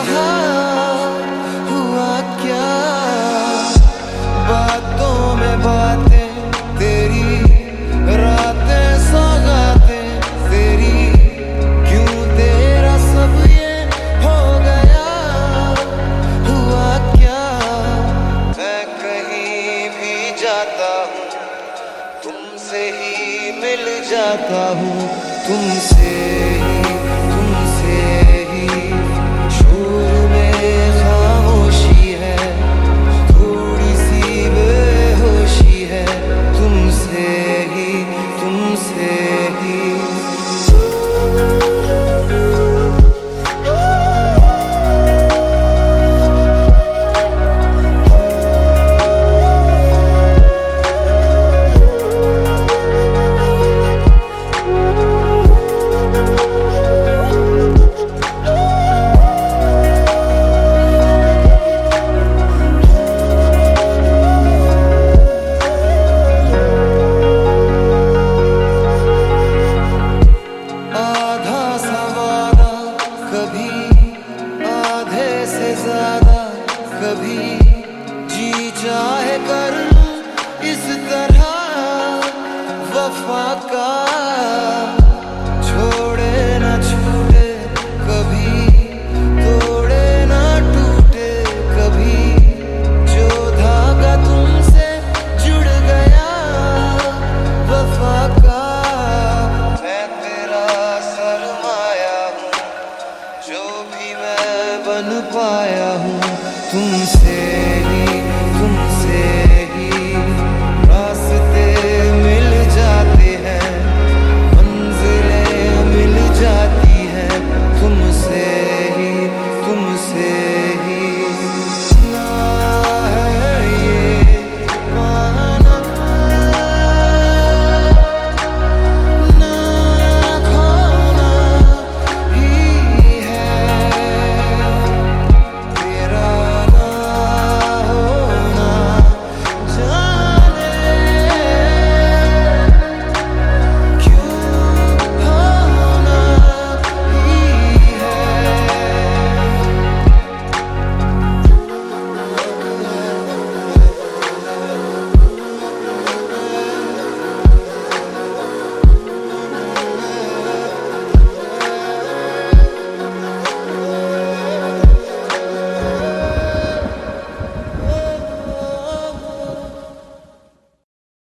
तरह हुआ क्या, बातों में बातें तेरी, रातें सौगातें तेरी, क्यों तेरा सब ये हो गया, हुआ क्या। मैं कहीं भी जाता हूँ तुमसे ही मिल जाता हूँ, तुमसे ही शोर में खामोशी है, थोड़ी सी बेहोशी है, तुमसे ही ज्यादा कभी जी चाहे कर लूं इस तरह वफा का, छोड़े ना छूटे कभी, तोड़े ना टूटे कभी, जो धागा तुमसे जुड़ गया वफा का। मैं तेरा सरमाया हूँ, जो भी मैं बन पाया हूँ तुमसे ही।